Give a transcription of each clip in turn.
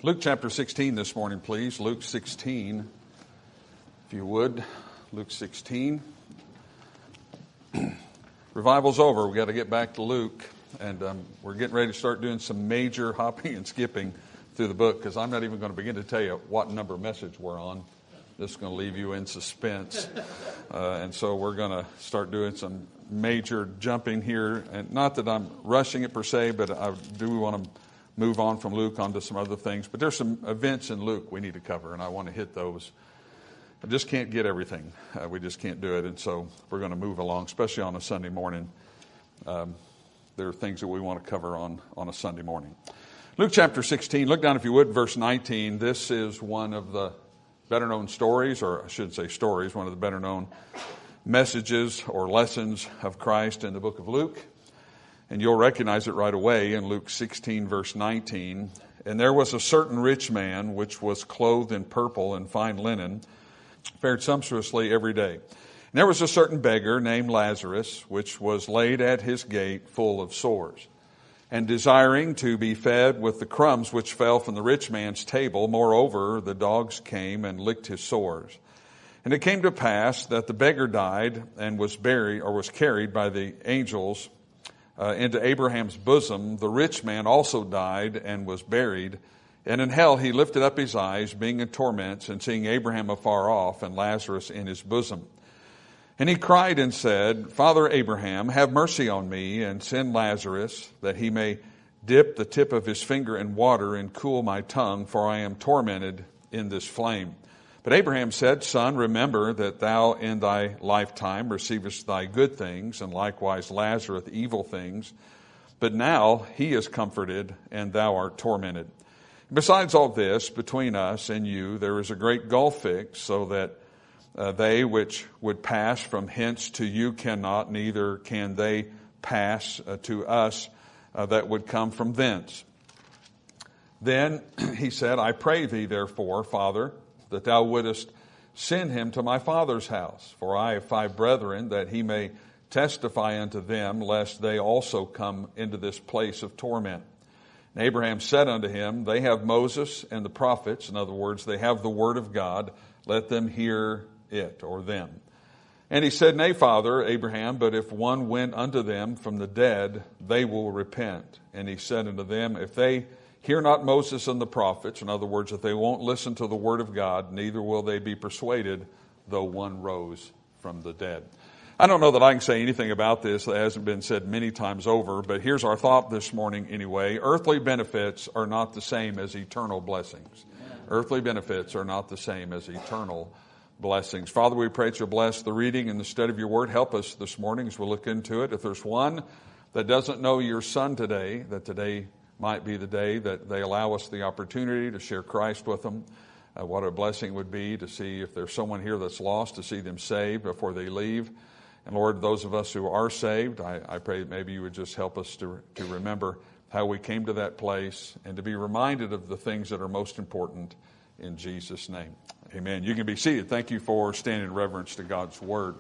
Luke chapter 16 this morning, please. Luke 16, if you would. Luke 16. Revival's over. We've got to get back to Luke. And we're getting ready to start doing some major hopping and skipping through the book, because I'm not even going to begin to tell you what number message we're on. This is going to leave you in suspense. And so we're going to start doing some major jumping here. And not that I'm rushing it per se, but I do want to move on from Luke onto some other things. But there's some events in Luke we need to cover, and I want to hit those. I just can't get everything. We just can't do it. And so we're going to move along, especially on a Sunday morning. There are things that we want to cover on a Sunday morning. Luke chapter 16, look down if you would, verse 19. This is one of the better known stories, or I should say stories, one of the better known messages or lessons of Christ in the book of Luke. And you'll recognize it right away in Luke 16, verse 19. And there was a certain rich man which was clothed in purple and fine linen, fared sumptuously every day. And there was a certain beggar named Lazarus, which was laid at his gate full of sores, and desiring to be fed with the crumbs which fell from the rich man's table. Moreover, the dogs came and licked his sores. And it came to pass that the beggar died and was buried, or was carried by the angels into Abraham's bosom. The rich man also died and was buried. And in hell he lifted up his eyes, being in torments, and seeing Abraham afar off and Lazarus in his bosom. And he cried and said, Father Abraham, have mercy on me, and send Lazarus, that he may dip the tip of his finger in water and cool my tongue, for I am tormented in this flame. But Abraham said, Son, remember that thou in thy lifetime receivest thy good things, and likewise Lazarus evil things. But now he is comforted, and thou art tormented. Besides all this, between us and you there is a great gulf fixed, so that they which would pass from hence to you cannot, neither can they pass to us that would come from thence. Then he said, I pray thee therefore, Father, that thou wouldest send him to my father's house. For I have 5 brethren, that he may testify unto them, lest they also come into this place of torment. And Abraham said unto him, They have Moses and the prophets. In other words, they have the word of God. Let them hear it, or them. And he said, Nay, Father Abraham, but if one went unto them from the dead, they will repent. And he said unto them, If they hear not Moses and the prophets, in other words, if they won't listen to the word of God, neither will they be persuaded, though one rose from the dead. I don't know that I can say anything about this that hasn't been said many times over, but here's our thought this morning anyway. Earthly benefits are not the same as eternal blessings. Earthly benefits are not the same as eternal blessings. Father, we pray that you'll bless the reading and the study of your word. Help us this morning as we look into it. If there's one that doesn't know your son today, that today might be the day that they allow us the opportunity to share Christ with them. What a blessing it would be to see if there's someone here that's lost, to see them saved before they leave. And Lord, those of us who are saved, I pray that maybe you would just help us to remember how we came to that place and to be reminded of the things that are most important in Jesus' name. Amen. You can be seated. Thank you for standing in reverence to God's word.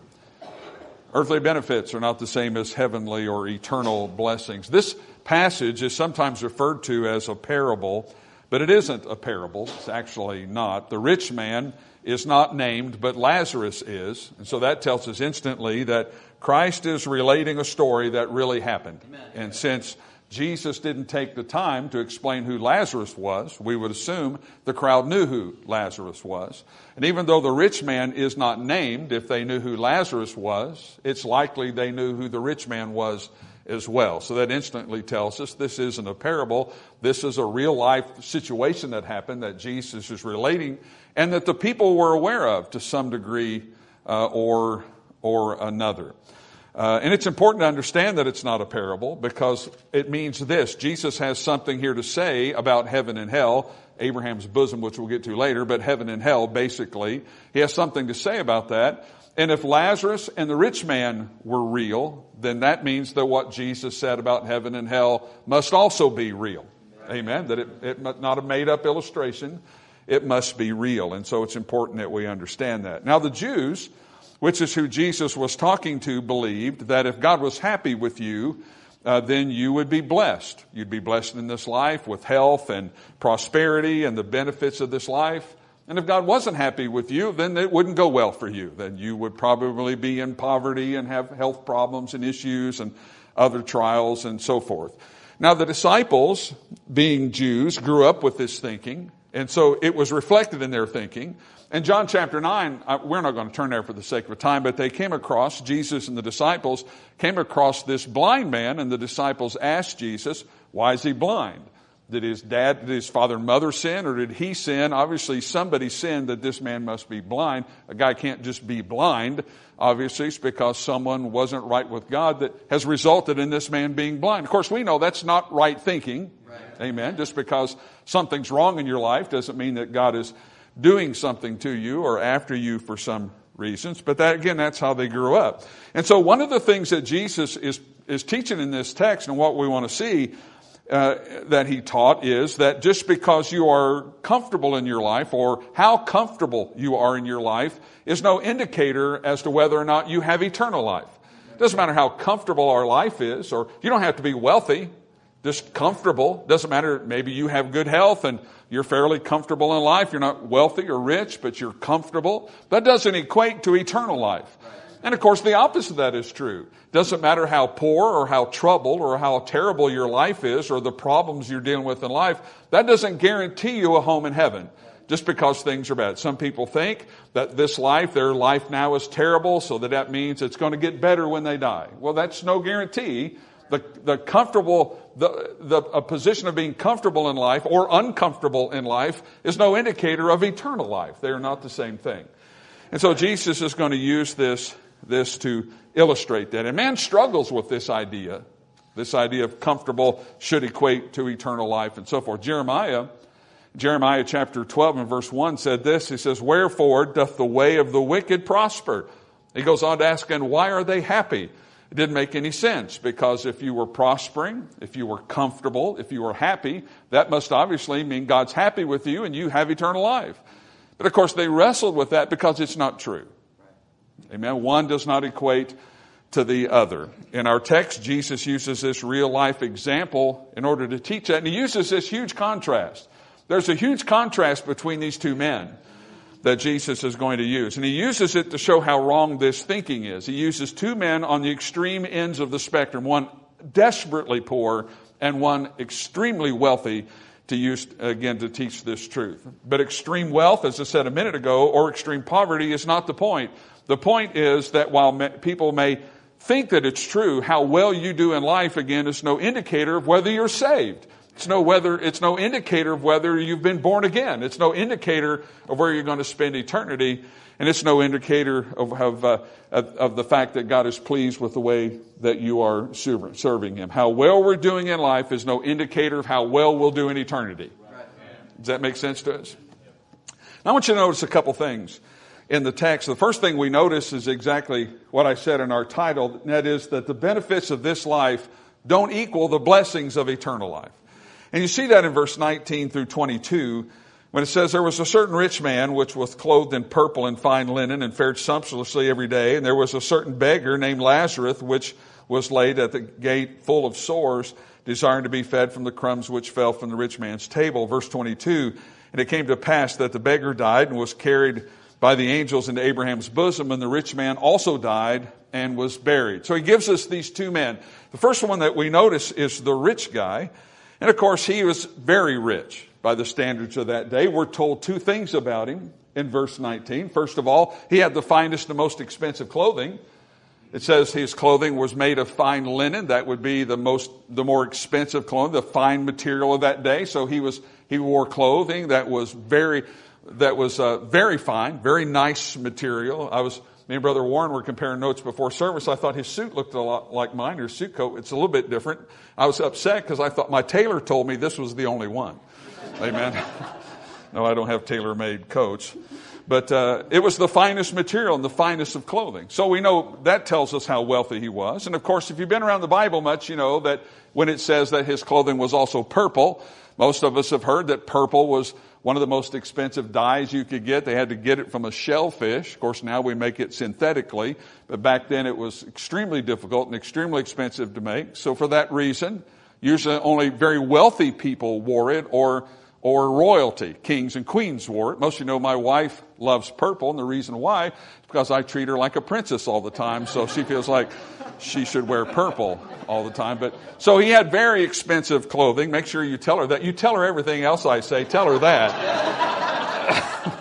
Earthly benefits are not the same as heavenly or eternal blessings. This passage is sometimes referred to as a parable, but it isn't a parable. It's actually not. The rich man is not named, but Lazarus is. And so that tells us instantly that Christ is relating a story that really happened. Amen. And since Jesus didn't take the time to explain who Lazarus was, we would assume the crowd knew who Lazarus was. And even though the rich man is not named, if they knew who Lazarus was, it's likely they knew who the rich man was as well. So that instantly tells us this isn't a parable. This is a real life situation that happened that Jesus is relating, and that the people were aware of to some degree or another. And it's important to understand that it's not a parable, because it means this. Jesus has something here to say about heaven and hell, Abraham's bosom, which we'll get to later, but heaven and hell, basically. He has something to say about that. And if Lazarus and the rich man were real, then that means that what Jesus said about heaven and hell must also be real. Amen. That it must not a made-up illustration. It must be real. And so it's important that we understand that. Now the Jews, which is who Jesus was talking to, believed that if God was happy with you, then you would be blessed. You'd be blessed in this life with health and prosperity and the benefits of this life. And if God wasn't happy with you, then it wouldn't go well for you. Then you would probably be in poverty and have health problems and issues and other trials and so forth. Now, the disciples, being Jews, grew up with this thinking, and so it was reflected in their thinking. In John chapter 9, we're not going to turn there for the sake of time, but they came across, Jesus and the disciples came across this blind man, and the disciples asked Jesus, why is he blind? Did his father and mother sin, or did he sin? Obviously, somebody sinned that this man must be blind. A guy can't just be blind. Obviously, it's because someone wasn't right with God that has resulted in this man being blind. Of course, we know that's not right thinking. Right. Amen. Just because something's wrong in your life doesn't mean that God is doing something to you or after you for some reasons. But that, again, that's how they grew up. And so one of the things that Jesus is teaching in this text, and what we want to see that he taught, is that just because you are comfortable in your life, or how comfortable you are in your life, is no indicator as to whether or not you have eternal life. It doesn't matter how comfortable our life is, or you don't have to be wealthy, just comfortable. Doesn't matter, maybe you have good health and you're fairly comfortable in life. You're not wealthy or rich, but you're comfortable. That doesn't equate to eternal life. And of course, the opposite of that is true. Doesn't matter how poor or how troubled or how terrible your life is or the problems you're dealing with in life, that doesn't guarantee you a home in heaven just because things are bad. Some people think that this life, their life now is terrible, so that means it's going to get better when they die. Well, that's no guarantee. A position of being comfortable in life or uncomfortable in life is no indicator of eternal life. They are not the same thing. And so Jesus is going to use this to illustrate that. And man struggles with this idea of comfortable should equate to eternal life and so forth. Jeremiah chapter 12 and verse 1 said this. He says, wherefore doth the way of the wicked prosper? He goes on to ask, and why are they happy? It didn't make any sense, because if you were prospering, if you were comfortable, if you were happy, that must obviously mean God's happy with you and you have eternal life. But of course they wrestled with that because it's not true. Amen. One does not equate to the other. In our text, Jesus uses this real life example in order to teach that. And he uses this huge contrast. There's a huge contrast between these two men that Jesus is going to use. And he uses it to show how wrong this thinking is. He uses two men on the extreme ends of the spectrum, one desperately poor and one extremely wealthy, to use, again, to teach this truth. But extreme wealth, as I said a minute ago, or extreme poverty is not the point. The point is that while people may think that it's true, how well you do in life, again, is no indicator of whether you're saved. It's no indicator of whether you've been born again. It's no indicator of where you're going to spend eternity. And it's no indicator of the fact that God is pleased with the way that you are serving Him. How well we're doing in life is no indicator of how well we'll do in eternity. Does that make sense to us? Now, I want you to notice a couple things in the text. The first thing we notice is exactly what I said in our title, and that is that the benefits of this life don't equal the blessings of eternal life. And you see that in verse 19 through 22, when it says, there was a certain rich man which was clothed in purple and fine linen and fared sumptuously every day. And there was a certain beggar named Lazarus, which was laid at the gate full of sores, desiring to be fed from the crumbs which fell from the rich man's table. Verse 22, and it came to pass that the beggar died and was carried by the angels into Abraham's bosom, and the rich man also died and was buried. So he gives us these two men. The first one that we notice is the rich guy. And of course, he was very rich by the standards of that day. We're told two things about him in verse 19. First of all, he had the finest and most expensive clothing. It says his clothing was made of fine linen. That would be the more expensive clothing, the fine material of that day. So he wore clothing that was very fine, very nice material. Me and Brother Warren were comparing notes before service. I thought his suit looked a lot like mine, or suit coat. It's a little bit different. I was upset because I thought my tailor told me this was the only one. Amen. No, I don't have tailor-made coats. But it was the finest material and the finest of clothing. So we know that tells us how wealthy he was. And of course, if you've been around the Bible much, you know that when it says that his clothing was also purple, most of us have heard that purple was one of the most expensive dyes you could get. They had to get it from a shellfish. Of course, now we make it synthetically. But back then it was extremely difficult and extremely expensive to make. So for that reason, usually only very wealthy people wore it, or royalty. Kings and queens wore it. Most of you know my wife loves purple, and the reason why is because I treat her like a princess all the time, so she feels like she should wear purple all the time. But so he had very expensive clothing. Make sure you tell her that. You tell her everything else I say. Tell her that.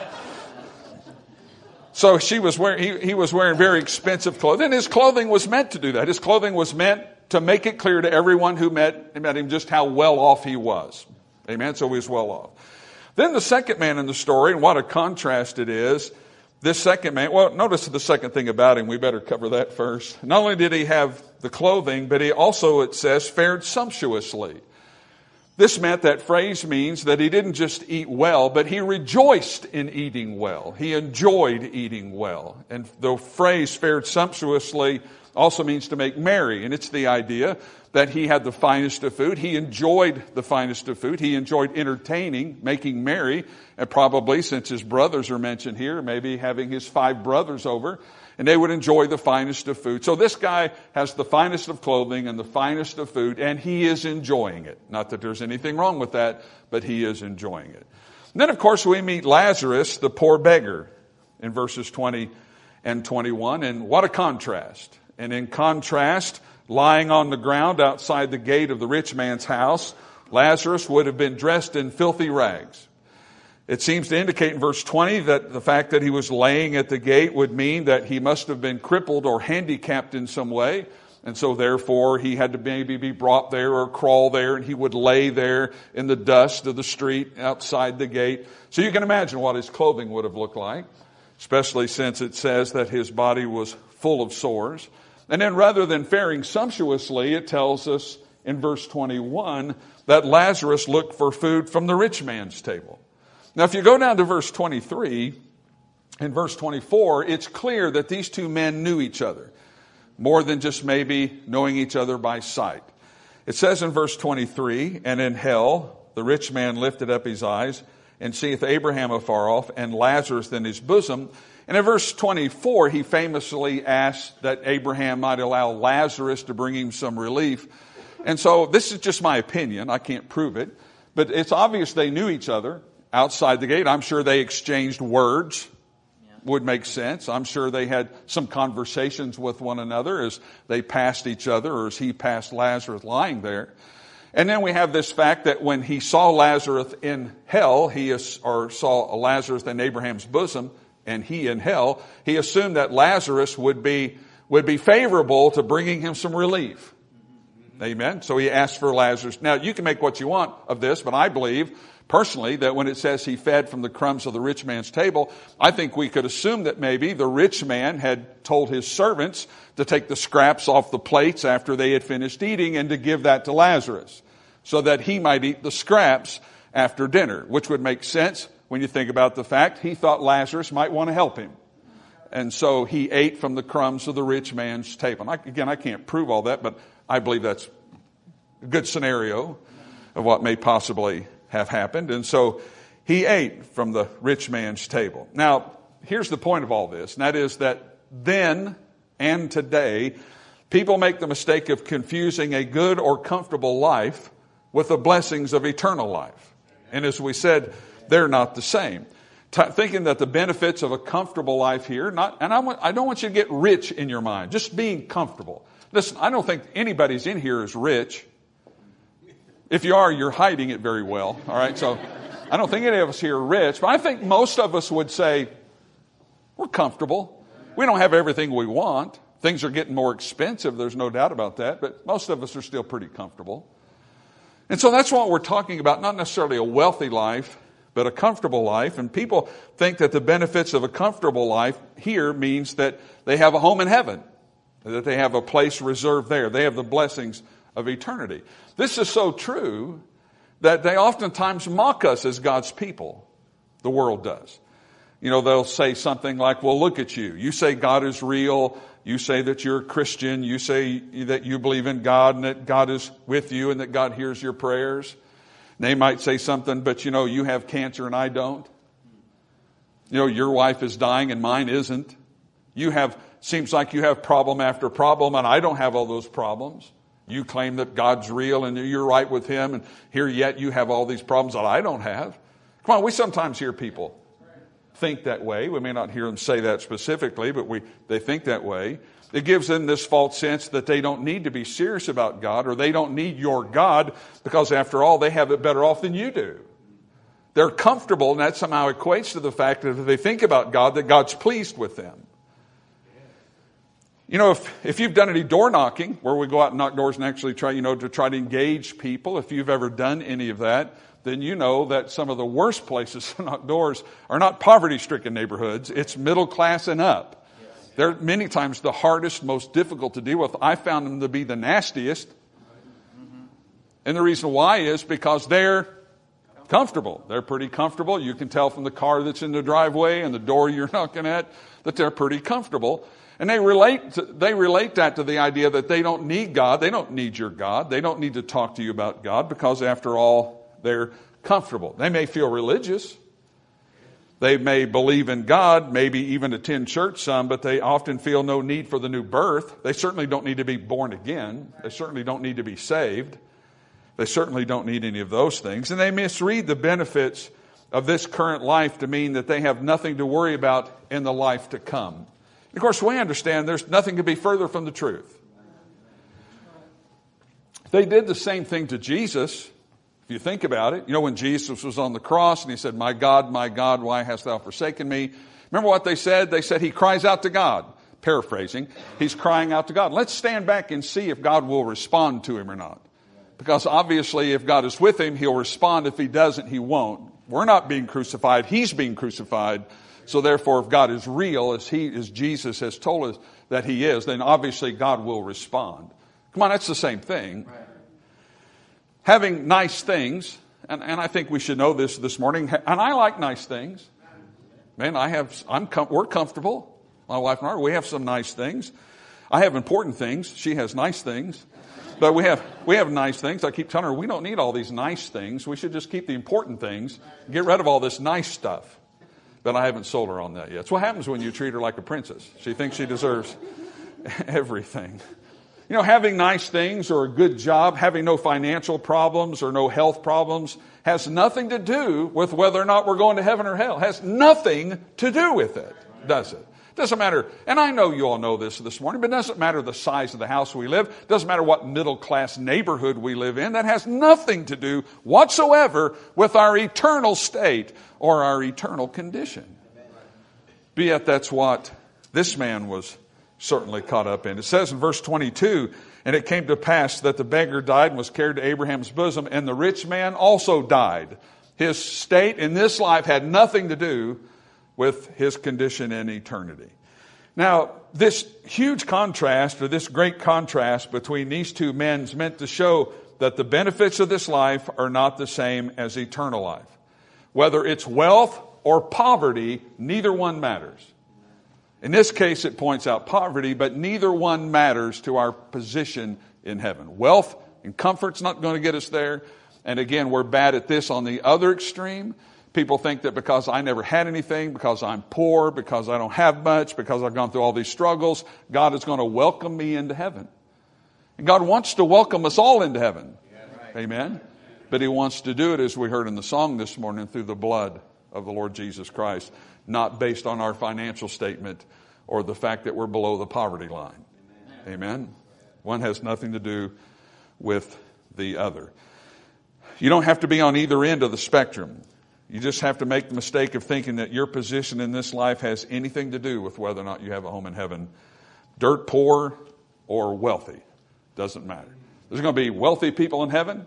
So he was wearing very expensive clothing. And his clothing was meant to do that. His clothing was meant to make it clear to everyone who met him just how well off he was. Amen. So he was well off. Then the second man in the story, and what a contrast it is. This second man, well, notice the second thing about him. We better cover that first. Not only did he have the clothing, but he also, it says, fared sumptuously. This meant, that phrase means that he didn't just eat well, but he rejoiced in eating well. He enjoyed eating well. And the phrase fared sumptuously also means to make merry. And it's the idea that he had the finest of food. He enjoyed the finest of food. He enjoyed entertaining, making merry, and probably, since his brothers are mentioned here, maybe having his 5 brothers over, and they would enjoy the finest of food. So this guy has the finest of clothing and the finest of food, and he is enjoying it. Not that there's anything wrong with that, but he is enjoying it. And then, of course, we meet Lazarus, the poor beggar, in verses 20 and 21, and what a contrast. And in contrast, lying on the ground outside the gate of the rich man's house, Lazarus would have been dressed in filthy rags. It seems to indicate in verse 20 that the fact that he was laying at the gate would mean that he must have been crippled or handicapped in some way. And so therefore he had to maybe be brought there or crawl there, and he would lay there in the dust of the street outside the gate. So you can imagine what his clothing would have looked like, especially since it says that his body was full of sores. And then rather than faring sumptuously, it tells us in verse 21 that Lazarus looked for food from the rich man's table. Now, if you go down to verse 23, in verse 24, it's clear that these two men knew each other, more than just maybe knowing each other by sight. It says in verse 23, and in hell the rich man lifted up his eyes and seeth Abraham afar off and Lazarus in his bosom. And in verse 24, he famously asked that Abraham might allow Lazarus to bring him some relief. And so this is just my opinion. I can't prove it. But it's obvious they knew each other outside the gate. I'm sure they exchanged words. Would make sense. I'm sure they had some conversations with one another as they passed each other, or as he passed Lazarus lying there. And then we have this fact that when he saw Lazarus in hell, or saw Lazarus in Abraham's bosom, and he in hell, he assumed that Lazarus would be favorable to bringing him some relief. Amen. So he asked for Lazarus. Now, you can make what you want of this, but I believe personally that when it says he fed from the crumbs of the rich man's table, I think we could assume that maybe the rich man had told his servants to take the scraps off the plates after they had finished eating and to give that to Lazarus so that he might eat the scraps after dinner, which would make sense when you think about the fact he thought Lazarus might want to help him. And so he ate from the crumbs of the rich man's table. And I can't prove all that, but I believe that's a good scenario of what may possibly have happened. And so he ate from the rich man's table. Now, here's the point of all this, and that is that then and today, people make the mistake of confusing a good or comfortable life with the blessings of eternal life. And as we said, they're not the same. Thinking that the benefits of a comfortable life here, I don't want you to get rich in your mind, just being comfortable. Listen, I don't think anybody's in here is rich. If you are, you're hiding it very well. All right, so I don't think any of us here are rich, but I think most of us would say we're comfortable. We don't have everything we want. Things are getting more expensive, there's no doubt about that, but most of us are still pretty comfortable. And so that's what we're talking about, not necessarily a wealthy life, but a comfortable life. And people think that the benefits of a comfortable life here means that they have a home in heaven, that they have a place reserved there. They have the blessings of eternity. This is so true that they oftentimes mock us as God's people. The world does. they'll say something like, well, look at you. You say God is real. You say that you're a Christian. You say that you believe in God and that God is with you and that God hears your prayers. And they might say something, but you have cancer and I don't. Your wife is dying and mine isn't. Seems like you have problem after problem and I don't have all those problems. You claim that God's real and you're right with Him, and here yet you have all these problems that I don't have. Come on, we sometimes hear people think that way. We may not hear them say that specifically, but they think that way. It gives them this false sense that they don't need to be serious about God, or they don't need your God, because after all, they have it better off than you do. They're comfortable, and that somehow equates to the fact that if they think about God, that God's pleased with them. If you've done any door knocking, where we go out and knock doors and actually try to engage people, if you've ever done any of that, then you know that some of the worst places to knock doors are not poverty-stricken neighborhoods. It's middle class and up. They're many times the hardest, most difficult to deal with. I found them to be the nastiest. And the reason why is because they're comfortable. They're pretty comfortable. You can tell from the car that's in the driveway and the door you're knocking at that they're pretty comfortable. And they relate that to the idea that they don't need God. They don't need your God. They don't need to talk to you about God, because after all, they're comfortable. They may feel religious. They may believe in God, maybe even attend church some, but they often feel no need for the new birth. They certainly don't need to be born again. They certainly don't need to be saved. They certainly don't need any of those things. And they misread the benefits of this current life to mean that they have nothing to worry about in the life to come. Of course, we understand there's nothing to be further from the truth. They did the same thing to Jesus, if you think about it. When Jesus was on the cross and He said, my God, why hast thou forsaken me? Remember what they said? They said He cries out to God. Paraphrasing, He's crying out to God. Let's stand back and see if God will respond to Him or not. Because obviously if God is with Him, He'll respond. If He doesn't, He won't. We're not being crucified. He's being crucified. So therefore, if God is real, as Jesus has told us that He is, then obviously God will respond. Come on, that's the same thing. Right. Having nice things, and I think we should know this morning, and I like nice things. Man, we're comfortable. My wife and I, we have some nice things. I have important things. She has nice things. But we have nice things. I keep telling her, we don't need all these nice things. We should just keep the important things. Get rid of all this nice stuff. But I haven't sold her on that yet. It's what happens when you treat her like a princess. She thinks she deserves everything. Having nice things or a good job, having no financial problems or no health problems has nothing to do with whether or not we're going to heaven or hell. Has nothing to do with it, does it? Doesn't matter, and I know you all know this morning, but it doesn't matter the size of the house we live. It doesn't matter what middle-class neighborhood we live in. That has nothing to do whatsoever with our eternal state or our eternal condition. But yet that's what this man was certainly caught up in. It says in verse 22, and it came to pass that the beggar died and was carried to Abraham's bosom, and the rich man also died. His state in this life had nothing to do with his condition in eternity. Now, this huge contrast, or this great contrast between these two men is meant to show that the benefits of this life are not the same as eternal life. Whether it's wealth or poverty, neither one matters. In this case, it points out poverty, but neither one matters to our position in heaven. Wealth and comfort's not going to get us there. And again, we're bad at this on the other extreme. People think that because I never had anything, because I'm poor, because I don't have much, because I've gone through all these struggles, God is going to welcome me into heaven. And God wants to welcome us all into heaven. Yeah, right. Amen? But He wants to do it, as we heard in the song this morning, through the blood of the Lord Jesus Christ, not based on our financial statement or the fact that we're below the poverty line. Amen? One has nothing to do with the other. You don't have to be on either end of the spectrum. You just have to make the mistake of thinking that your position in this life has anything to do with whether or not you have a home in heaven. Dirt poor or wealthy, doesn't matter. There's going to be wealthy people in heaven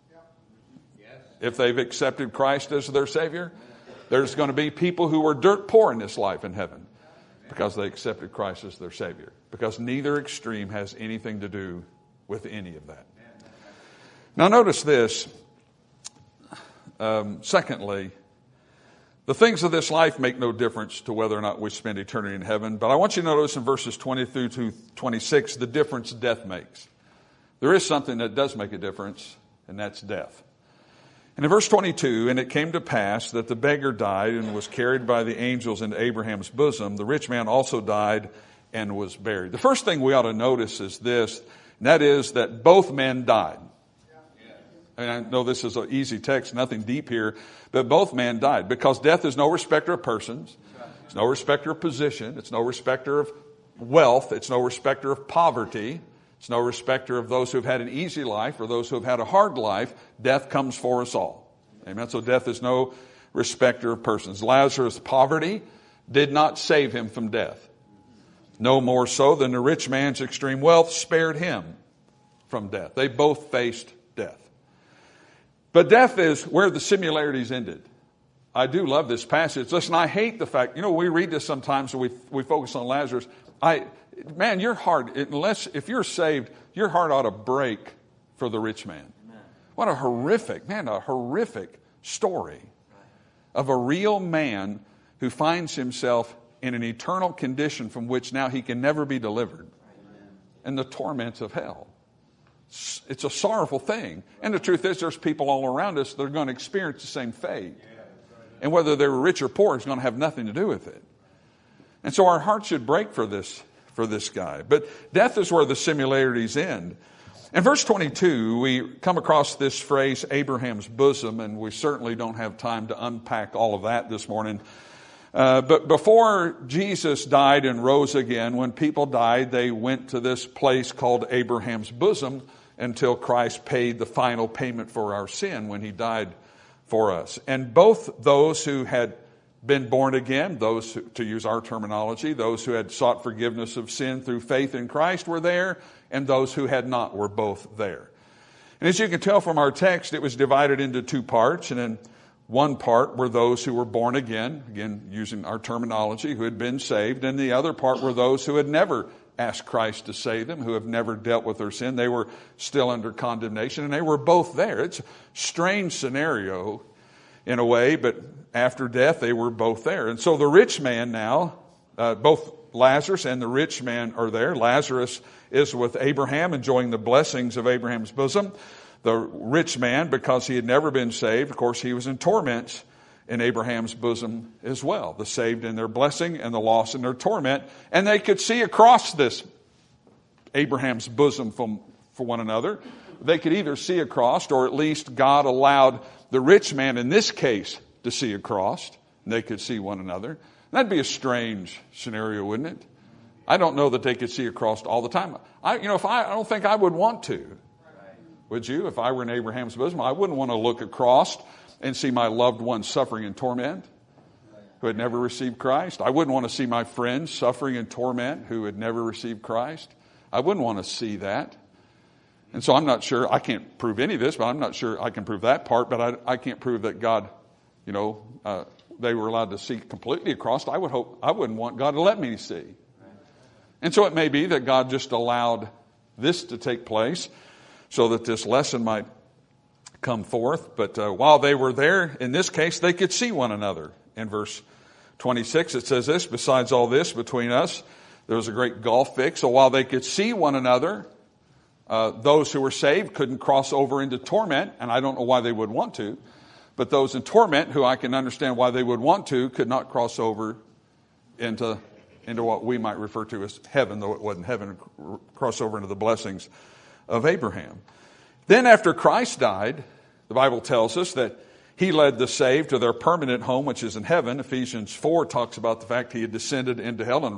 if they've accepted Christ as their Savior. There's going to be people who are dirt poor in this life in heaven because they accepted Christ as their Savior. Because neither extreme has anything to do with any of that. Now notice this. Secondly, The things of this life make no difference to whether or not we spend eternity in heaven. But I want you to notice in verses 20 through to 26 the difference death makes. There is something that does make a difference, and that's death. And in verse 22, and it came to pass that the beggar died and was carried by the angels into Abraham's bosom. The rich man also died and was buried. The first thing we ought to notice is this, and that is that both men died. And I know this is an easy text, nothing deep here, but both men died because death is no respecter of persons. It's no respecter of position. It's no respecter of wealth. It's no respecter of poverty. It's no respecter of those who have had an easy life or those who have had a hard life. Death comes for us all. Amen. So death is no respecter of persons. Lazarus' poverty did not save him from death. No more so than the rich man's extreme wealth spared him from death. They both faced death. But death is where the similarities ended. I do love this passage. Listen, I hate the fact, we read this sometimes and we focus on Lazarus. Man, your heart, if you're saved, your heart ought to break for the rich man. Amen. What a horrific story of a real man who finds himself in an eternal condition from which now he can never be delivered. And the torments of hell. It's a sorrowful thing. And the truth is there's people all around us that are going to experience the same fate. And whether they're rich or poor is going to have nothing to do with it. And so our hearts should break for this guy. But death is where the similarities end. In verse 22, we come across this phrase, Abraham's bosom, and we certainly don't have time to unpack all of that this morning. But before Jesus died and rose again, when people died, they went to this place called Abraham's bosom until Christ paid the final payment for our sin when he died for us. And both those who had been born again, those who, to use our terminology, those who had sought forgiveness of sin through faith in Christ were there, and those who had not were both there. And as you can tell from our text, it was divided into two parts, and in one part were those who were born again using our terminology, who had been saved, and the other part were those who had never asked Christ to save them, who have never dealt with their sin. They were still under condemnation, and they were both there. It's a strange scenario in a way, but after death, they were both there. And so the rich man now, both Lazarus and the rich man are there. Lazarus is with Abraham, enjoying the blessings of Abraham's bosom. The rich man, because he had never been saved, of course, he was in torments in Abraham's bosom as well. The saved in their blessing and the lost in their torment. And they could see across this Abraham's bosom for one another. They could either see across, or at least God allowed the rich man in this case to see across. And they could see one another. That'd be a strange scenario, wouldn't it? I don't know that they could see across all the time. I don't think I would want to. Would you? If I were in Abraham's bosom, I wouldn't want to look across and see my loved one suffering in torment who had never received Christ. I wouldn't want to see my friends suffering in torment who had never received Christ. I wouldn't want to see that. And so I'm not sure, I can't prove any of this, but I'm not sure I can prove that part, but I can't prove that God, they were allowed to see completely across. I wouldn't want God to let me see. And so it may be that God just allowed this to take place so that this lesson might come forth. But while they were there, in this case, they could see one another. In verse 26, it says this, besides all this, between us, there was a great gulf fixed. So while they could see one another, those who were saved couldn't cross over into torment, and I don't know why they would want to. But those in torment, who I can understand why they would want to, could not cross over into what we might refer to as heaven, though it wasn't heaven, cross over into the blessings of Abraham. Then after Christ died, the Bible tells us that he led the saved to their permanent home, which is in heaven. Ephesians 4 talks about the fact he had descended into hell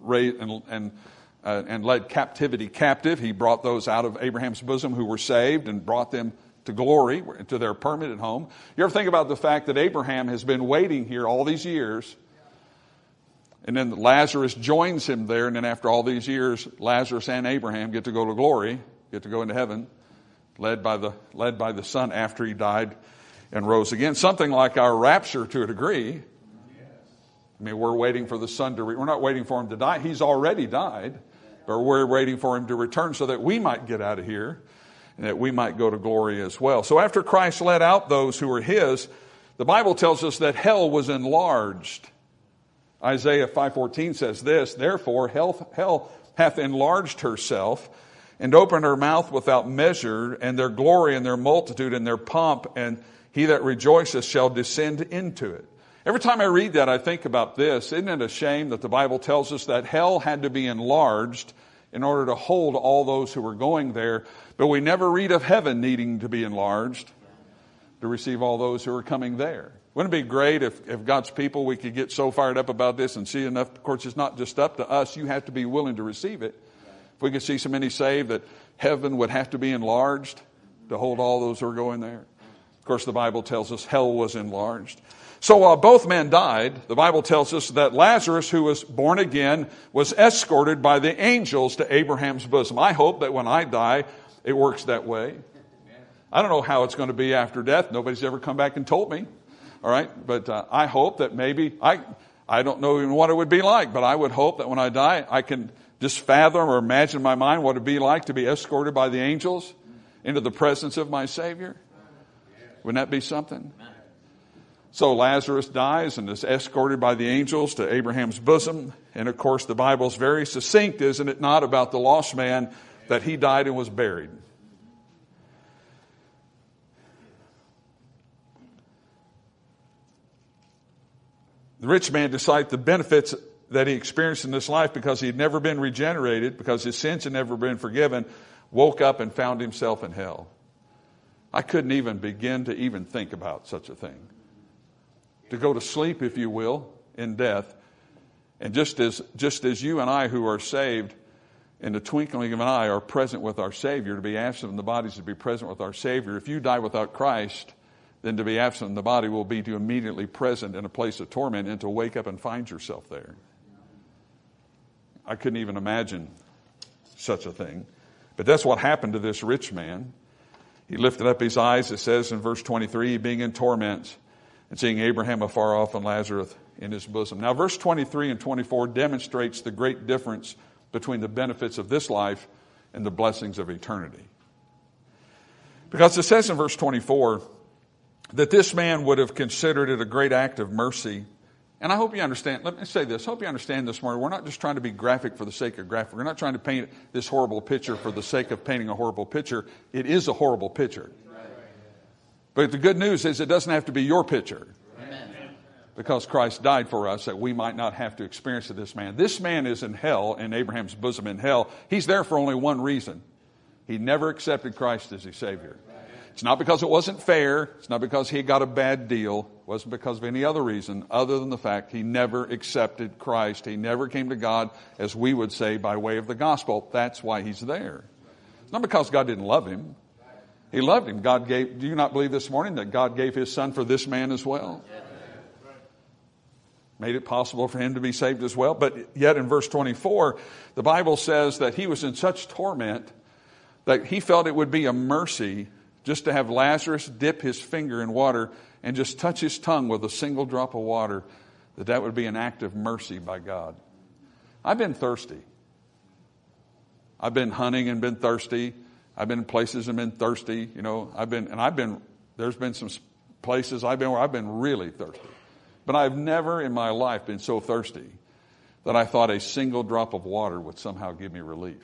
and led captivity captive. He brought those out of Abraham's bosom who were saved and brought them to glory, to their permanent home. You ever think about the fact that Abraham has been waiting here all these years, and then Lazarus joins him there, and then after all these years, Lazarus and Abraham get to go to glory, get to go into heaven, led by the Son after he died and rose again. Something like our rapture to a degree. I mean, we're waiting for the Son to, we're not waiting for him to die. He's already died, but we're waiting for him to return so that we might get out of here and that we might go to glory as well. So after Christ led out those who were his The Bible tells us that hell was enlarged. Isaiah 5:14 says this, therefore hell hath enlarged herself and opened her mouth without measure, and their glory and their multitude and their pomp, and he that rejoiceth shall descend into it. Every time I read that, I think about this. Isn't it a shame that the Bible tells us that hell had to be enlarged in order to hold all those who were going there, but we never read of heaven needing to be enlarged to receive all those who are coming there. Wouldn't it be great if God's people, we could get so fired up about this and see enough? Of course, it's not just up to us. You have to be willing to receive it. If we could see so many saved that heaven would have to be enlarged to hold all those who are going there. Of course, the Bible tells us hell was enlarged. So while both men died, the Bible tells us that Lazarus, who was born again, was escorted by the angels to Abraham's bosom. I hope that when I die, it works that way. I don't know how it's going to be after death. Nobody's ever come back and told me. All right, but I hope that maybe, I don't know even what it would be like, but I would hope that when I die, I can just fathom or imagine in my mind what it would be like to be escorted by the angels into the presence of my Savior. Wouldn't that be something? So Lazarus dies and is escorted by the angels to Abraham's bosom. And of course, the Bible's very succinct, isn't it not, about the lost man, that he died and was buried. The rich man, despite the benefits that he experienced in this life because he had never been regenerated, because his sins had never been forgiven, woke up and found himself in hell. I couldn't even begin to even think about such a thing. To go to sleep, if you will, in death. And just as you and I who are saved in the twinkling of an eye are present with our Savior, to be absent in the body is to be present with our Savior. If you die without Christ, then to be absent in the body will be to immediately present in a place of torment and to wake up and find yourself there. I couldn't even imagine such a thing. But that's what happened to this rich man. He lifted up his eyes, it says in verse 23, being in torments, and seeing Abraham afar off and Lazarus in his bosom. Now, verse 23 and 24 demonstrates the great difference between the benefits of this life and the blessings of eternity. Because it says in verse 24 that this man would have considered it a great act of mercy. And I hope you understand, let me say this, I hope you understand this morning, we're not just trying to be graphic for the sake of graphic. We're not trying to paint this horrible picture for the sake of painting a horrible picture. It is a horrible picture. But the good news is it doesn't have to be your picture. Amen. Because Christ died for us that we might not have to experience this man. This man is in hell, in Abraham's bosom in hell. He's there for only one reason. He never accepted Christ as his Savior. It's not because it wasn't fair. It's not because he got a bad deal. It wasn't because of any other reason other than the fact he never accepted Christ. He never came to God, as we would say, by way of the gospel. That's why he's there. It's not because God didn't love him. He loved him. Do you not believe this morning that God gave his son for this man as well? Made it possible for him to be saved as well. But yet in verse 24, the Bible says that he was in such torment that he felt it would be a mercy just to have Lazarus dip his finger in water and just touch his tongue with a single drop of water, that would be an act of mercy by God. I've been thirsty. I've been hunting and been thirsty. I've been in places and been thirsty, there's been some places I've been where I've been really thirsty. But I've never in my life been so thirsty that I thought a single drop of water would somehow give me relief.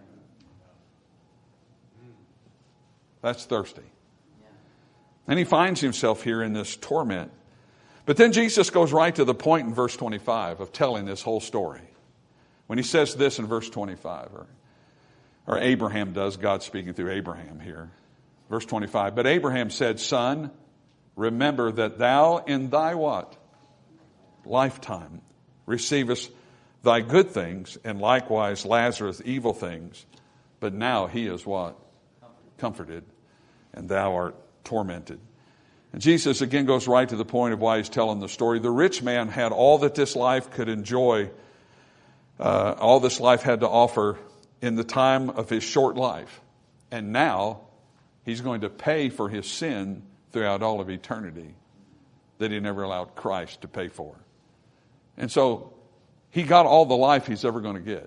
That's thirsty. And he finds himself here in this torment. But then Jesus goes right to the point in verse 25 of telling this whole story. When he says this in verse 25, or Abraham does, God speaking through Abraham here. Verse 25, but Abraham said, Son, remember that thou in thy what? Lifetime receivest thy good things, and likewise Lazarus evil things. But now he is what? Comforted, and thou art tormented. And Jesus again goes right to the point of why he's telling the story. The rich man had all that this life could enjoy, all this life had to offer in the time of his short life. And now he's going to pay for his sin throughout all of eternity that he never allowed Christ to pay for. And so he got all the life he's ever going to get.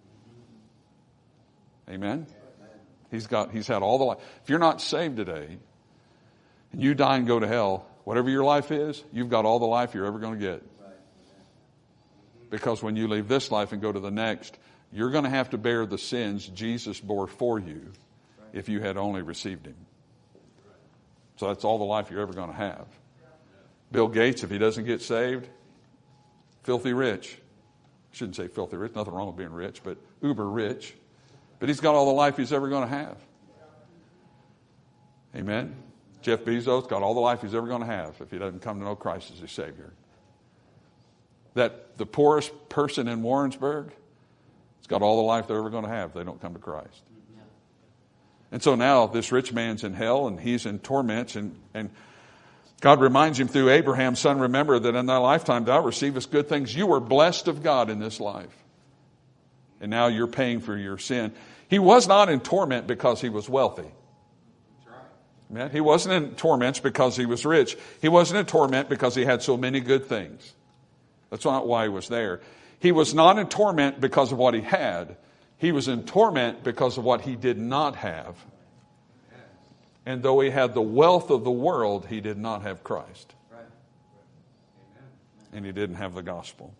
Amen? He's had all the life. If you're not saved today and you die and go to hell, Whatever your life is, you've got all the life you're ever going to get. Because when you leave this life and go to the next, you're going to have to bear the sins Jesus bore for you if you had only received him. So that's all the life you're ever going to have. Bill Gates, if he doesn't get saved, filthy rich. I shouldn't say filthy rich, nothing wrong with being rich, but uber rich. But he's got all the life he's ever going to have. Amen? Jeff Bezos got all the life he's ever going to have if he doesn't come to know Christ as his Savior. That the poorest person in Warrensburg has got all the life they're ever going to have if they don't come to Christ. And so now this rich man's in hell and he's in torments, and God reminds him through Abraham, son, remember that in thy lifetime thou receivest good things. You were blessed of God in this life. And now you're paying for your sin. He was not in torment because he was wealthy. Amen? He wasn't in torments because he was rich. He wasn't in torment because he had so many good things. That's not why he was there. He was not in torment because of what he had. He was in torment because of what he did not have. And though he had the wealth of the world, he did not have Christ. And he didn't have the gospel.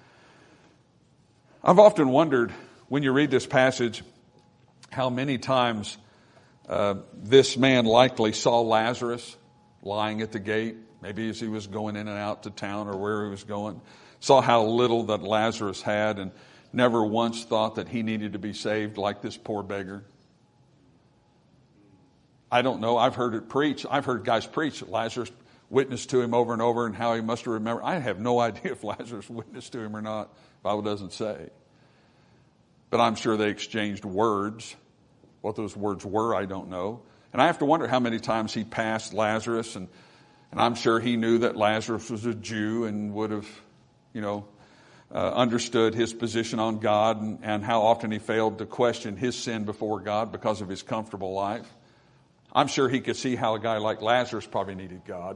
I've often wondered, when you read this passage, how many times this man likely saw Lazarus lying at the gate, maybe as he was going in and out to town or where he was going, saw how little that Lazarus had and never once thought that he needed to be saved like this poor beggar. I don't know. I've heard it preached. I've heard guys preach. Lazarus witnessed to him over and over and how he must have remembered. I have no idea if Lazarus witnessed to him or not. The Bible doesn't say. But I'm sure they exchanged words. What those words were, I don't know. And I have to wonder how many times he passed Lazarus. And I'm sure he knew that Lazarus was a Jew and would have, understood his position on God and how often he failed to question his sin before God because of his comfortable life. I'm sure he could see how a guy like Lazarus probably needed God,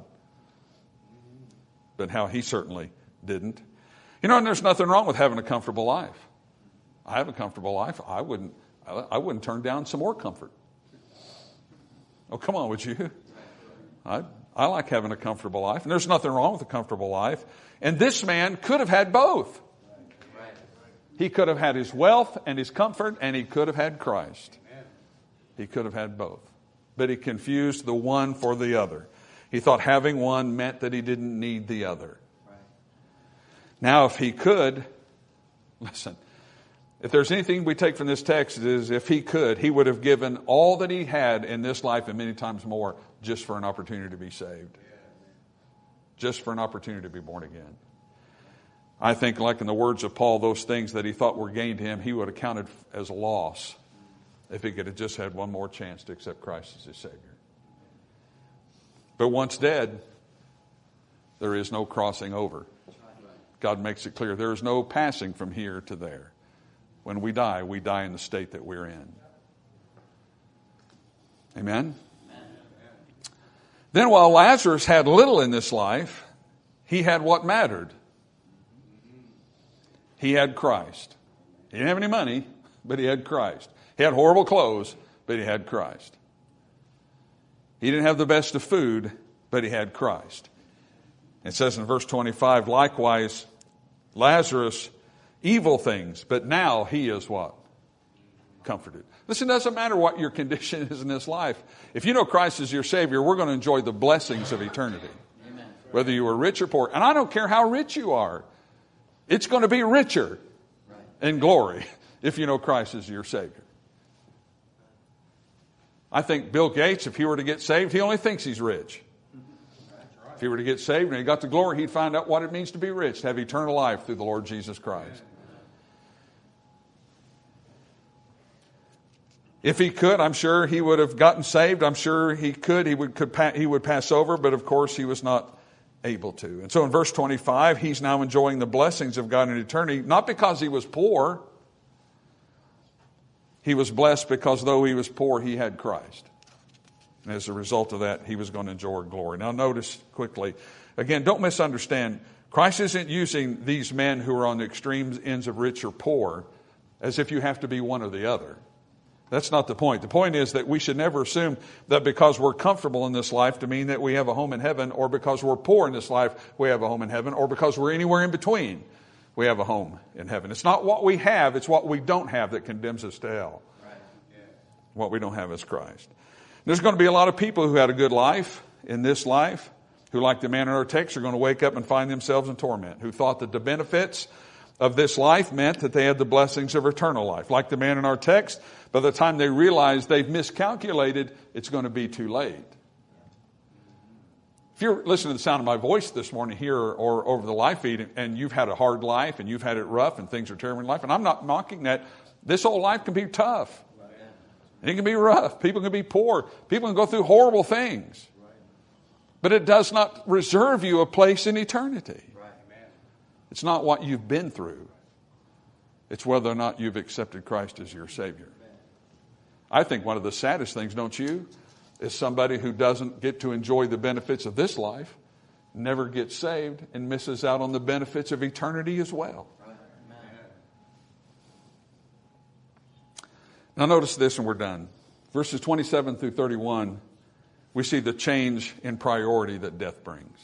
but how he certainly didn't. And there's nothing wrong with having a comfortable life. I have a comfortable life. I wouldn't turn down some more comfort. Oh, come on, would you? I like having a comfortable life, and there's nothing wrong with a comfortable life. And this man could have had both. He could have had his wealth and his comfort, and he could have had Christ. He could have had both. But he confused the one for the other. He thought having one meant that he didn't need the other. Now, if he could, listen, if there's anything we take from this text, it is if he could, he would have given all that he had in this life and many times more just for an opportunity to be saved. Just for an opportunity to be born again. I think, like in the words of Paul, those things that he thought were gain to him, he would have counted as loss if he could have just had one more chance to accept Christ as his Savior. But once dead, there is no crossing over. God makes it clear there is no passing from here to there. When we die in the state that we're in. Amen? Then while Lazarus had little in this life, he had what mattered. He had Christ. He didn't have any money, but he had Christ. He had horrible clothes, but he had Christ. He didn't have the best of food, but he had Christ. It says in verse 25, likewise, Lazarus, evil things, but now he is what? Comforted. Listen, it doesn't matter what your condition is in this life. If you know Christ as your Savior, we're going to enjoy the blessings of eternity. Amen. Whether you are rich or poor. And I don't care how rich you are. It's going to be richer in glory if you know Christ as your Savior. I think Bill Gates, if he were to get saved, he only thinks he's rich. If he were to get saved and he got to glory, he'd find out what it means to be rich, to have eternal life through the Lord Jesus Christ. If he could, I'm sure he would have gotten saved. I'm sure he could. He would pass over, but of course he was not able to. And so in verse 25, he's now enjoying the blessings of God in eternity, not because he was poor. He was blessed because though he was poor, he had Christ. And as a result of that, he was going to enjoy glory. Now notice quickly, again, don't misunderstand. Christ isn't using these men who are on the extreme ends of rich or poor as if you have to be one or the other. That's not the point. The point is that we should never assume that because we're comfortable in this life to mean that we have a home in heaven, or because we're poor in this life we have a home in heaven, or because we're anywhere in between we have a home in heaven. It's not what we have, it's what we don't have that condemns us to hell. Right. Yeah. What we don't have is Christ. There's going to be a lot of people who had a good life in this life, who, like the man in our text, are going to wake up and find themselves in torment, who thought that the benefits of this life meant that they had the blessings of eternal life. Like the man in our text, by the time they realize they've miscalculated, it's going to be too late. If you're listening to the sound of my voice this morning here or over the live feed, and you've had a hard life and you've had it rough and things are terrible in life, and I'm not mocking that, this whole life can be tough. And it can be rough. People can be poor. People can go through horrible things. But it does not reserve you a place in eternity. It's not what you've been through. It's whether or not you've accepted Christ as your Savior. I think one of the saddest things, don't you, is somebody who doesn't get to enjoy the benefits of this life, never gets saved, and misses out on the benefits of eternity as well. Now notice this and we're done. Verses 27 through 31, we see the change in priority that death brings.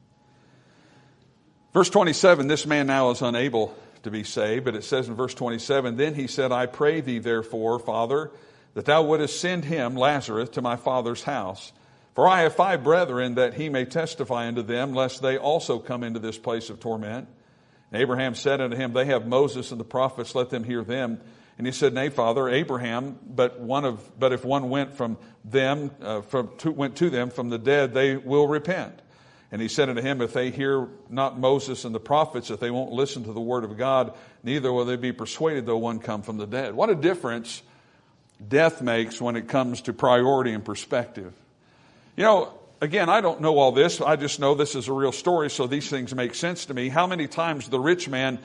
Verse 27, this man now is unable to be saved, but it says in verse 27, then he said, I pray thee therefore, Father, that thou wouldest send him, Lazarus, to my father's house. For I have 5 brethren, that he may testify unto them, lest they also come into this place of torment. And Abraham said unto him, they have Moses and the prophets, let them hear them. And he said, nay, Father, Abraham, but if one went from them, went to them from the dead, they will repent. And he said unto him, if they hear not Moses and the prophets, if they won't listen to the word of God, neither will they be persuaded though one come from the dead. What a difference death makes when it comes to priority and perspective. You know, again, I don't know all this. I just know this is a real story, so these things make sense to me. How many times the rich man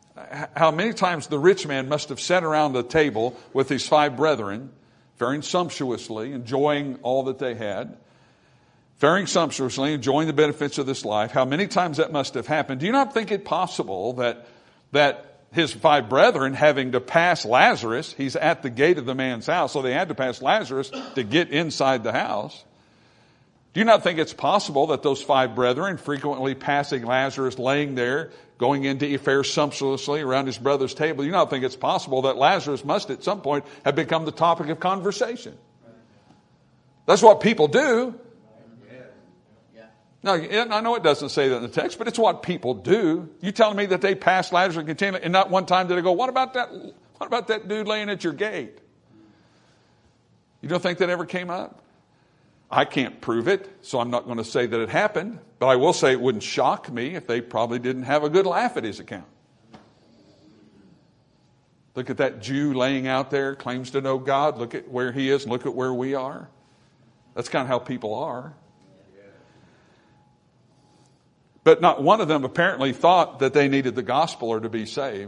must have sat around the table with his 5 brethren, faring sumptuously, enjoying all that they had, faring sumptuously, enjoying the benefits of this life. How many times that must have happened? Do you not think it possible that his 5 brethren, having to pass Lazarus, he's at the gate of the man's house, so they had to pass Lazarus to get inside the house. Do you not think it's possible that those 5 brethren, frequently passing Lazarus, laying there, going in to fare sumptuously around his brother's table, do you not think it's possible that Lazarus must at some point have become the topic of conversation? That's what people do. Now, I know it doesn't say that in the text, but it's what people do. You telling me that they passed Lazarus and continued, and not one time did they go, what about that dude laying at your gate? You don't think that ever came up? I can't prove it, so I'm not going to say that it happened, but I will say it wouldn't shock me if they probably didn't have a good laugh at his account. Look at that Jew laying out there, claims to know God. Look at where he is and look at where we are. That's kind of how people are. But not one of them apparently thought that they needed the gospel or to be saved.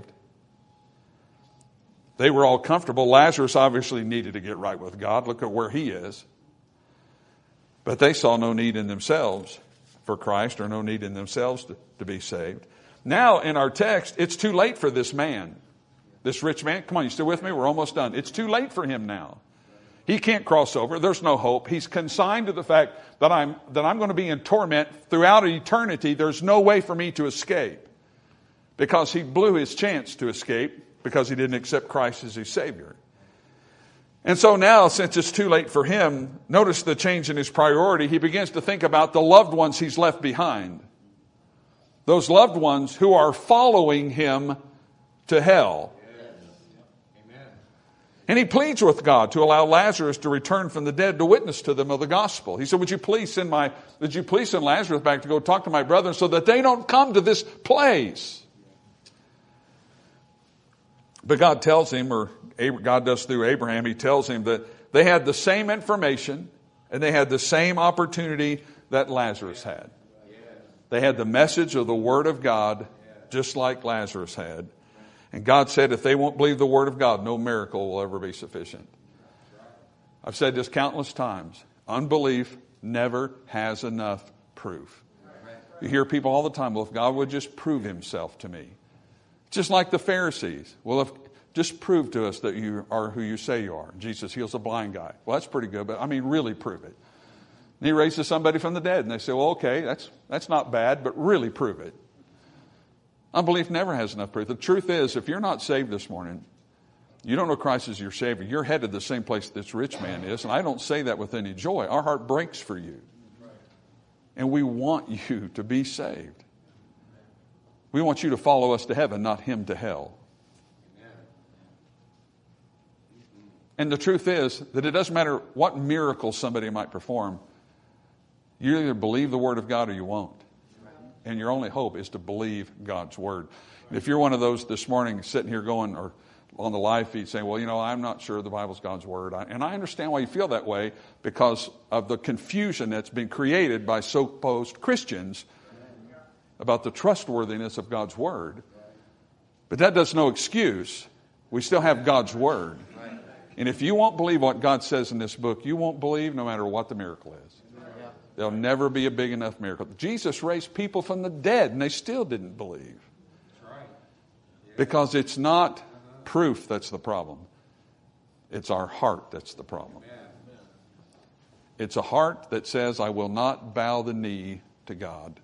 They were all comfortable. Lazarus obviously needed to get right with God. Look at where he is. But they saw no need in themselves for Christ, or no need in themselves to be saved. Now in our text, it's too late for this man. This rich man. Come on, you still with me? We're almost done. It's too late for him now. He can't cross over. There's no hope. He's consigned to the fact that I'm going to be in torment throughout eternity. There's no way for me to escape, because he blew his chance to escape because he didn't accept Christ as his Savior. And so now, since it's too late for him, notice the change in his priority. He begins to think about the loved ones he's left behind. Those loved ones who are following him to hell. And he pleads with God to allow Lazarus to return from the dead to witness to them of the gospel. He said, would you please send Lazarus back to go talk to my brethren so that they don't come to this place? But God tells him, or God does through Abraham, he tells him that they had the same information and they had the same opportunity that Lazarus had. They had the message of the Word of God just like Lazarus had. And God said, if they won't believe the word of God, no miracle will ever be sufficient. I've said this countless times. Unbelief never has enough proof. You hear people all the time, well, if God would just prove himself to me. Just like the Pharisees. Well, if just prove to us that you are who you say you are. Jesus heals a blind guy. Well, that's pretty good, but I mean, really prove it. And he raises somebody from the dead, and they say, well, okay, that's not bad, but really prove it. Unbelief never has enough proof. The truth is, if you're not saved this morning, you don't know Christ as your Savior, you're headed the same place this rich man is, and I don't say that with any joy. Our heart breaks for you. And we want you to be saved. We want you to follow us to heaven, not him to hell. And the truth is that it doesn't matter what miracle somebody might perform. You either believe the Word of God or you won't. And your only hope is to believe God's Word. And if you're one of those this morning sitting here going, or on the live feed saying, well, I'm not sure the Bible's God's Word. And I understand why you feel that way because of the confusion that's been created by supposed Christians about the trustworthiness of God's Word. But that does no excuse. We still have God's Word. And if you won't believe what God says in this book, you won't believe no matter what the miracle is. There'll never be a big enough miracle. Jesus raised people from the dead, and they still didn't believe. Because it's not proof that's the problem. It's our heart that's the problem. It's a heart that says, I will not bow the knee to God.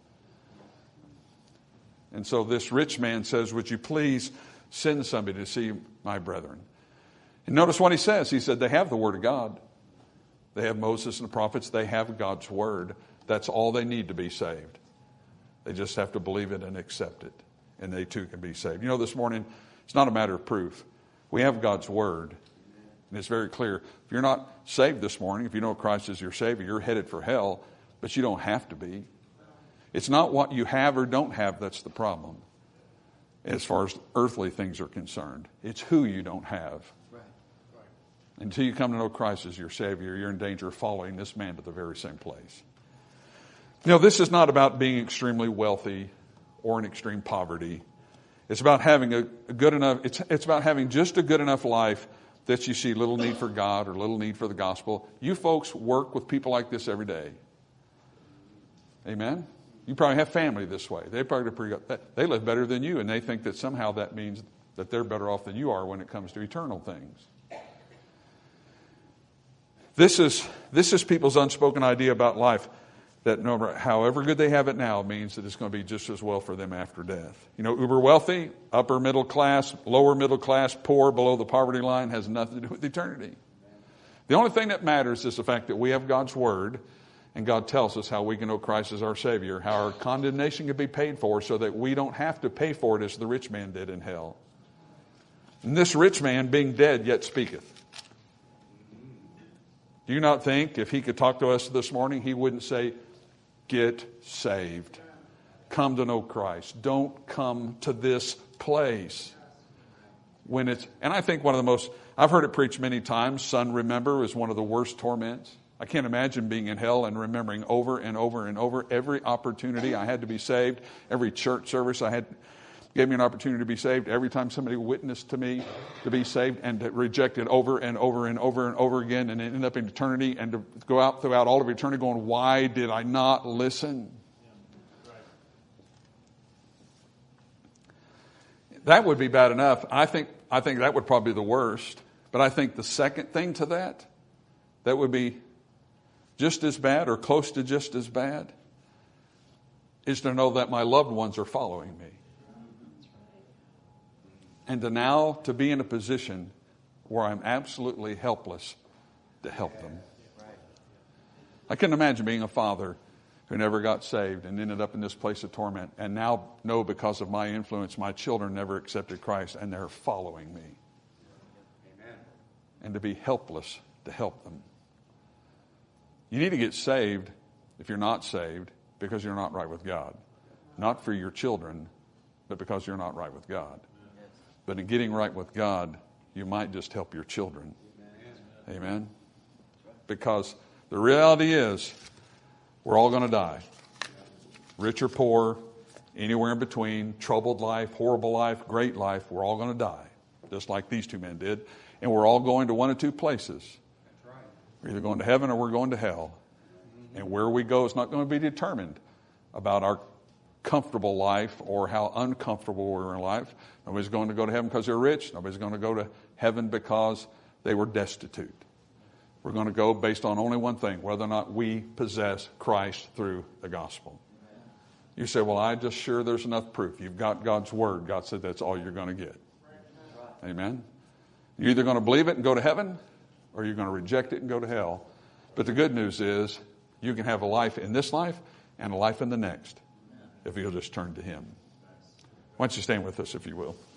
And so this rich man says, would you please send somebody to see my brethren? And notice what he says. He said, they have the Word of God. They have Moses and the prophets. They have God's Word. That's all they need to be saved. They just have to believe it and accept it. And they too can be saved. This morning, it's not a matter of proof. We have God's Word. And it's very clear. If you're not saved this morning, if you know Christ is your Savior, you're headed for hell. But you don't have to be. It's not what you have or don't have that's the problem. As far as earthly things are concerned. It's who you don't have. Until you come to know Christ as your Savior, you're in danger of following this man to the very same place. This is not about being extremely wealthy or in extreme poverty. It's about having a good enough, it's about having just a good enough life that you see little need for God or little need for the gospel. You folks work with people like this every day. Amen? You probably have family this way. They live better than you, and they think that somehow that means that they're better off than you are when it comes to eternal things. This is people's unspoken idea about life, that no matter however good they have it now means that it's going to be just as well for them after death. Uber wealthy, upper middle class, lower middle class, poor, below the poverty line has nothing to do with eternity. The only thing that matters is the fact that we have God's Word, and God tells us how we can know Christ as our Savior, how our condemnation can be paid for so that we don't have to pay for it as the rich man did in hell. And this rich man, being dead, yet speaketh. Do you not think if he could talk to us this morning, he wouldn't say, get saved. Come to know Christ. Don't come to this place. And I think one of the most, I've heard it preached many times, son, remember, is one of the worst torments. I can't imagine being in hell and remembering over and over and over every opportunity I had to be saved, every church service I had gave me an opportunity to be saved, every time somebody witnessed to me to be saved, and to reject it over and over and over and over again, and end up in eternity, and to go out throughout all of eternity going, why did I not listen? That would be bad enough. I think that would probably be the worst. But I think the second thing to that would be just as bad or close to just as bad, is to know that my loved ones are following me. And to be in a position where I'm absolutely helpless to help them. I couldn't imagine being a father who never got saved and ended up in this place of torment, and now know because of my influence, my children never accepted Christ and they're following me. Amen. And to be helpless to help them. You need to get saved if you're not saved because you're not right with God. Not for your children, but because you're not right with God. But in getting right with God, you might just help your children. Amen? Because the reality is, we're all going to die. Rich or poor, anywhere in between, troubled life, horrible life, great life, we're all going to die. Just like these two men did. And we're all going to one of two places. We're either going to heaven or we're going to hell. And where we go is not going to be determined about our comfortable life or how uncomfortable we were in life. Nobody's going to go to heaven because they're rich. Nobody's going to go to heaven because they were destitute. We're going to go based on only one thing, whether or not we possess Christ through the gospel. You say, well, I'm just sure there's enough proof. You've got God's word. God said that's all you're going to get. Amen. You're either going to believe it and go to heaven, or you're going to reject it and go to hell. But the good news is you can have a life in this life and a life in the next if you'll just turn to him. Why don't you stand with us if you will.